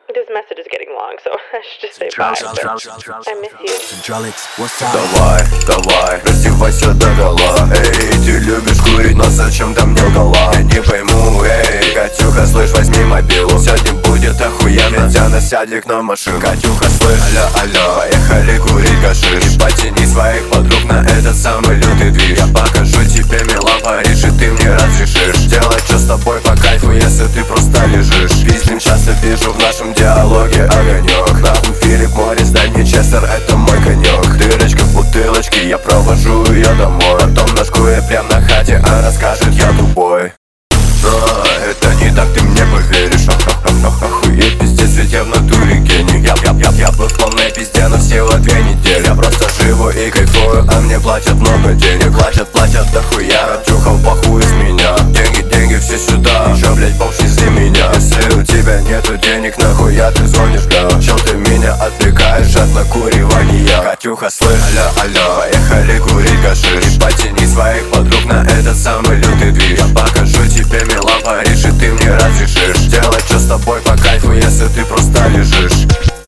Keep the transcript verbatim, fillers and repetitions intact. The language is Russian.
This message is getting long, so I should just say bye. But I miss you. Давай, давай, раздевайся догола. Эй, ты любишь курить, но зачем там мне лгала? Я не пойму, эй, Катюха, слышь, возьми мобилу. Сегодня будет охуенно, Тяна, сяди к нам в машину. Катюха, слышь, алло, алло, поехали курить гашиш. Потяни своих подруг на этот самый лютый движ. Я покажу тебе Милан, Париж, и ты мне разрешишь делать что с тобой по кайфу, если ты просто лежишь. Пиздим, часто вижу в нашем диалоге огонек. Нахуй Филипп Моррис, дай мне Честер, это мой конек. Дырочка в бутылочке, я провожу ее домой. Потом ножкую прям на хате, она скажет, я тупой. Но это не так, ты мне поверишь. Охуеть, пиздец, ведь я в натуре гений. Я, я, я, я был в полной пизде, но всего две недели. Я просто живу и кайфую, а мне платят много денег. Платят, платят дохуя, чухал похуй с меня. Деньги, деньги, все сюда, еще, блять, бомж из-за меня. Если у тебя нету денег, нахуя ты звонишь, бля? Чел, ты меня отвлекаешь от накуривания. Катюха, слышь, алло, алло, поехали курить гашиш. Потяни своих подруг на этот самый лютый движ. Я покажу тебе Милан, Париж, и ты мне разрешишь делать что с тобой по кайфу, если ты просто лежишь.